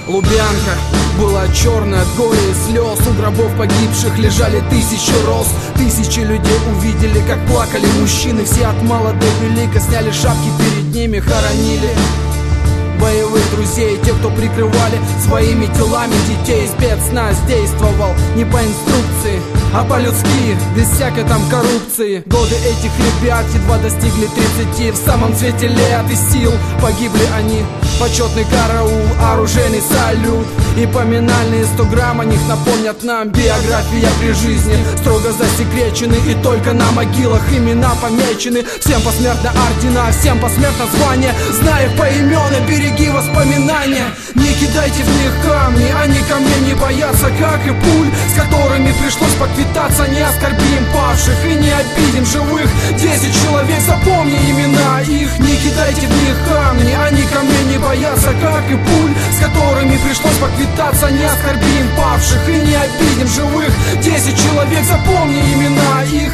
Лубянка была черная от горя и слез. У гробов погибших лежали тысячи роз. Тысячи людей увидели, как плакали мужчины. Все от мала до велика сняли шапки, перед ними хоронили боевых друзей, те, кто прикрывали своими телами детей. Спецназ действовал не по инструкции, а по-людски, без всякой там коррупции. Годы этих ребят едва достигли 30. В самом цвете лет и сил погибли они. Почетный караул, оружейный салют и поминальные 100 грамм о них напомнят нам. Биография при жизни строго засекречены, и только на могилах имена помечены. Всем посмертно ордена, всем посмертно звания. Зная их поименно, береги воспоминания. Не кидайте в них камни, они камней не боятся, как и пуль, с которыми пришлось поквитаться. Не оскорбим павших и не обидим живых. 10 человек, запомни имена их. Не кидайте в них камни, они камней не боятся, как и пуль, с которыми пришлось поквитаться. Не оскорбим павших и не обидим живых. 10 человек, запомни имена их.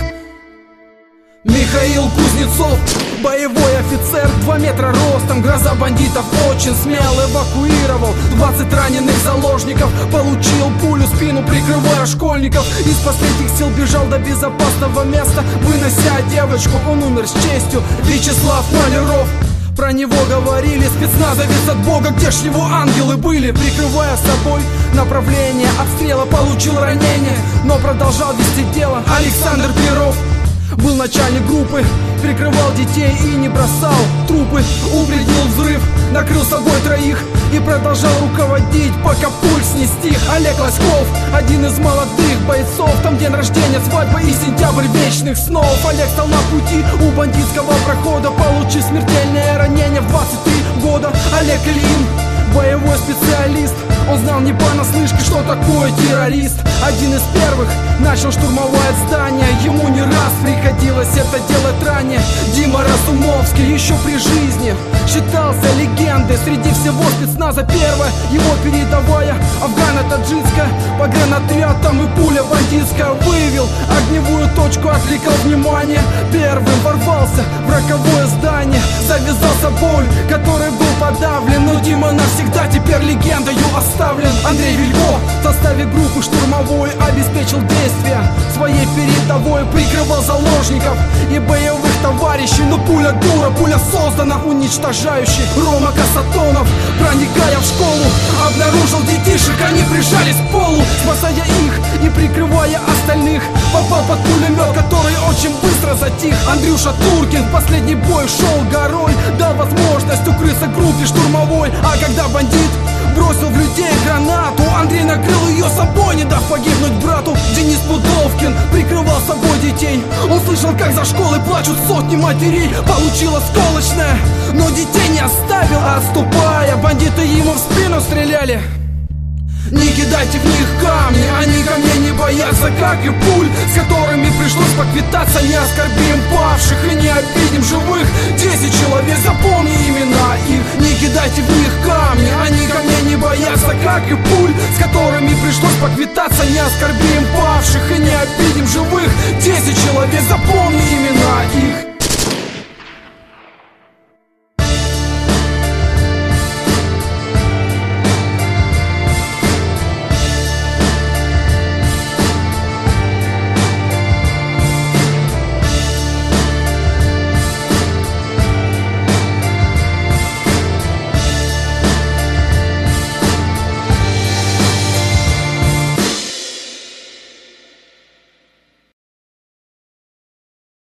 Михаил Кузнецов, боевой офицер, 2 метра ростом, гроза бандитов, очень смел. Эвакуировал 20 раненых заложников, получил пулю в спину, прикрывая школьников. Из последних сил бежал до безопасного места, вынося девочку, он умер с честью. Вячеслав Маляров, про него говорили, спецназовец от Бога, где ж его ангелы были? Прикрывая собой направление обстрела, получил ранение, но продолжал вести дело. Александр Перов был начальник группы, прикрывал детей и не бросал трупы. Упредил взрыв, накрыл собой 3 и продолжал руководить, пока пульс не стих. Олег Лоськов, один из молодых бойцов, там день рождения, свадьба и сентябрь вечных снов. Олег стал на пути у бандитского прохода, получив смертельное ранение в 23 года. Олег Ильин, боевой специалист, он знал не понаслышке, что такое террорист. Один из первых начал штурмовать здание, ему не раз приходилось это делать ранее. Дима Разумовский еще при жизни считался легендой среди всего спецназа. Первая его передовая, афгано-таджикская, погранотрядом и пуля бандитская. Выявил огневую точку, отвлекал внимание. Первым ворвался в роковое здание, завязался бой, который был подавлен. Но Дима навсегда теперь легендою оставлен. Андрей Вилько в составе группы штурмовой обеспечил действия своей передовой, прикрывал заложников и боевых товарищей. Но пуля дура, пуля создана уничтожающей. Рома Касатонов, проникая в школу, обнаружил детишек, они прижались к полу. Спасая их и прикрывая остальных, попал под пулемет, который очень быстро затих. Андрюша Туркин в последний бой шел горой, дал возможность укрыться группе штурмовой. А когда бандит бросил в людей гранату, Андрей накрыл ее собой, не дав погибнуть брату. Денис Пудовкин прикрывал собой детей, он слышал, как за школой плачут сотни матерей. Получил осколочное, но детей не оставил, отступая, бандиты ему в спину стреляли. Не кидайте в них камни, они камней не боятся, как и пуль, с которыми пришлось поквитаться. Не оскорбим павших и не обидим живых. 10 человек, запомни имена их. Не кидайте в них камни, они камней не боятся, как и пуль, с которыми пришлось поквитаться. Не оскорбим павших и не обидим живых. 10 человек, запомни имена их.